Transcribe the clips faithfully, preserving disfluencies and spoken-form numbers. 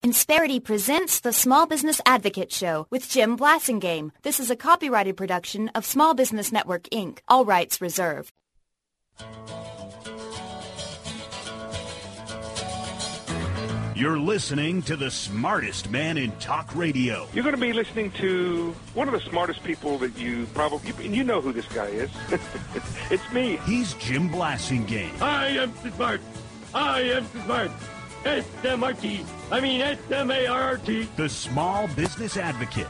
Insperity presents the Small Business Advocate Show with Jim Blasingame. This is a copyrighted production of Small Business Network, Incorporated. All rights reserved. You're listening to the smartest man in talk radio. You're going to be listening to one of the smartest people that you probably, and you know who this guy is. It's me. He's Jim Blasingame. I am smart. I am smart. S M R T. I mean S M A R T. The Small Business Advocate.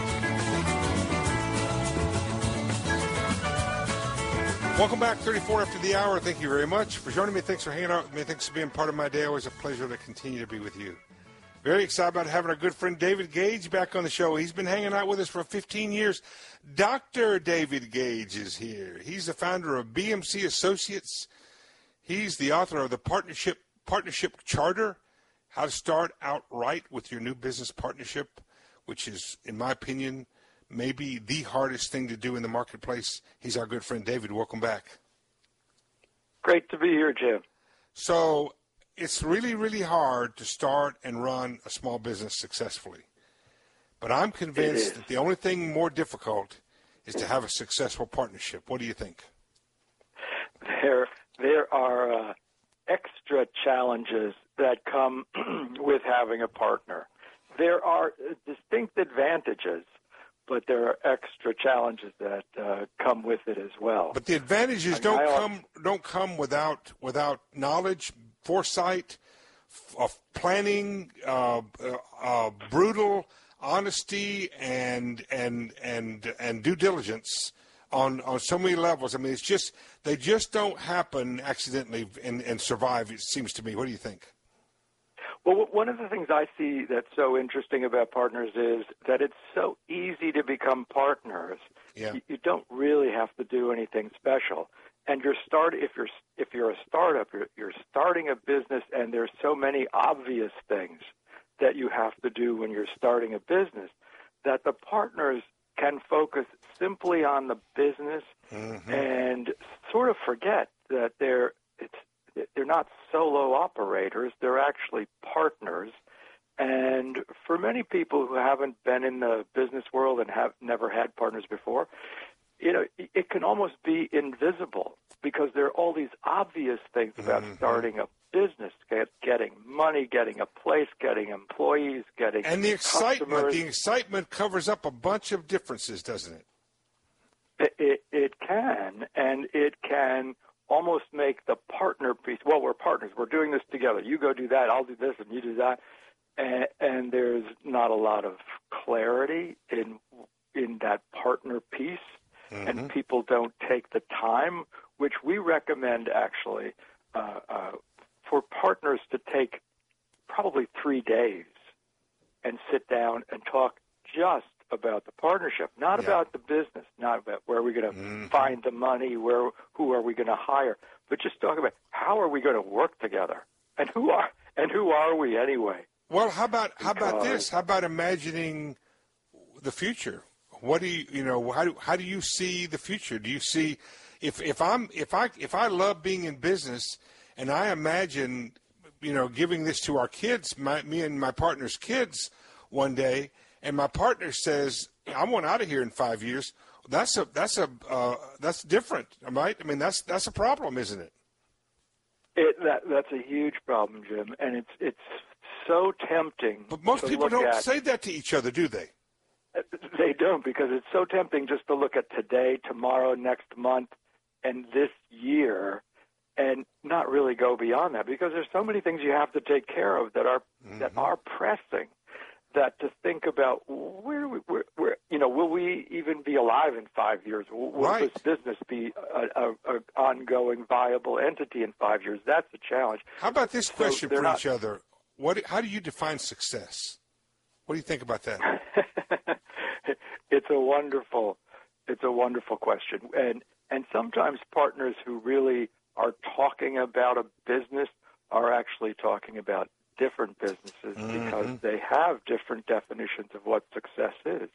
Welcome back, thirty-four after the hour. Thank you very much for joining me. Thanks for hanging out with me. Thanks for being part of my day. Always a pleasure to continue to be with you. Very excited about having our good friend David Gage back on the show. He's been hanging out with us for fifteen years. Doctor David Gage is here. He's the founder of B M C Associates. He's the author of the Partnership Partnership Charter, How to Start Out Right with Your New Business Partnership, which is, in my opinion, maybe the hardest thing to do in the marketplace. He's our good friend, David. Welcome back. Great to be here, Jim. So it's really, really hard to start and run a small business successfully. But I'm convinced that the only thing more difficult is to have a successful partnership. What do you think? There, there are uh, extra challenges that come with having a partner. There are distinct advantages, but there are extra challenges that uh, come with it as well. But the advantages I mean, don't I come don't come without without knowledge, foresight, f- of planning, uh, uh, uh, brutal honesty, and and and and due diligence on on so many levels. I mean, it's just they just don't happen accidentally and, and survive. It seems to me. What do you think? Well, one of the things I see that's so interesting about partners is that it's so easy to become partners. Yeah. You, you don't really have to do anything special. And you're start if you're if you're a startup, you're, you're starting a business, and there's so many obvious things that you have to do when you're starting a business that the partners can focus simply on the business mm-hmm. and sort of forget that they're it's. They're not solo operators. They're actually partners. And for many people who haven't been in the business world and have never had partners before, you know, it can almost be invisible because there are all these obvious things about mm-hmm. starting a business, get, getting money, getting a place, getting employees, getting And the excitement, customers. the excitement covers up a bunch of differences, doesn't it? It, it, it can, and it can almost make the partner piece, well, we're partners. We're doing this together. You go do that, I'll do this, and you do that. And, and there's not a lot of clarity in in that partner piece, mm-hmm. and people don't take the time, which we recommend actually uh, uh, for partners to take probably three days and sit down and talk just about the partnership, not yeah. about the business, not about where are we going to mm-hmm. find the money, where who are we going to hire, but just talk about how are we going to work together, and who are and who are we anyway. Well, how about how about Because- this? How about imagining the future? What do you you know? How do how do you see the future? Do you see if if I'm if I if I love being in business and I imagine you know giving this to our kids, my, me and my partner's kids one day. And my partner says, "I want out of here in five years." That's a that's a uh, that's different, right? I mean, that's that's a problem, isn't it? It that that's a huge problem, Jim, and it's it's so tempting. But most to people look don't at, say that to each other, do they? They don't, because it's so tempting just to look at today, tomorrow, next month, and this year, and not really go beyond that, because there's so many things you have to take care of that are mm-hmm. that are pressing. That to think about where, where, where, you know, will we even be alive in five years? Will right. this business be an ongoing, viable entity in five years? That's a challenge. How about this So question for not, each other? What? How do you define success? What do you think about that? It's a wonderful, it's a wonderful question, and and sometimes partners who really are talking about a business are actually talking about different businesses mm-hmm. because they have different definitions of what success is.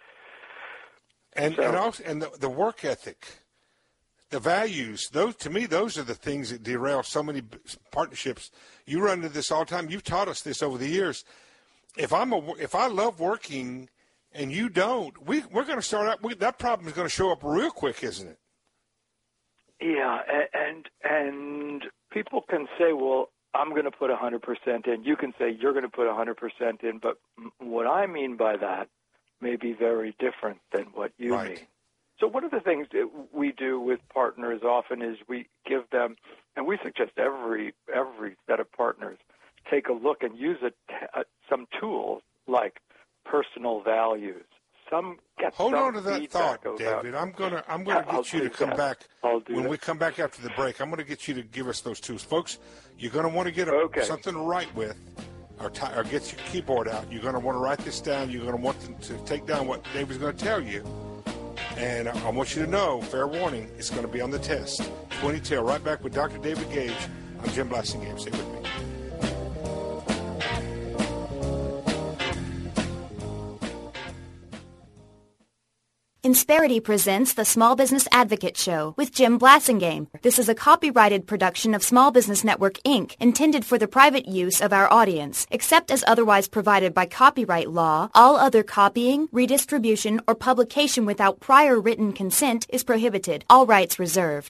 And so, and also and the, the work ethic, the values. Those to me, those are the things that derail so many partnerships. You run into this all the time. You've taught us this over the years. if I'm a, if I love working and you don't, we we're going to start out. We, that problem is going to show up real quick, isn't it? Yeah, and and people can say, well, I'm going to put one hundred percent in. You can say you're going to put one hundred percent in, but what I mean by that may be very different than what you right. mean. So one of the things that we do with partners often is we give them, and we suggest every every set of partners take a look and use a, a, some tools like personal values. Some get Hold some on to that thought, about, David. I'm gonna I'm gonna I'll get you to come that. back I'll do when that. we come back after the break. I'm gonna get you to give us those tools, folks. You're gonna want to get a, Okay. something to write with, or, t- or get your keyboard out. You're gonna want to write this down. You're gonna want to, to take down what David's gonna tell you. And I, I want you to know, fair warning, it's going to be on the test. twenty tail, right back with Doctor David Gage. I'm Jim Blassingame. Stay with me. Insperity presents the Small Business Advocate Show with Jim Blassingame. This is a copyrighted production of Small Business Network, Incorporated, intended for the private use of our audience. Except as otherwise provided by copyright law, all other copying, redistribution, or publication without prior written consent is prohibited. All rights reserved.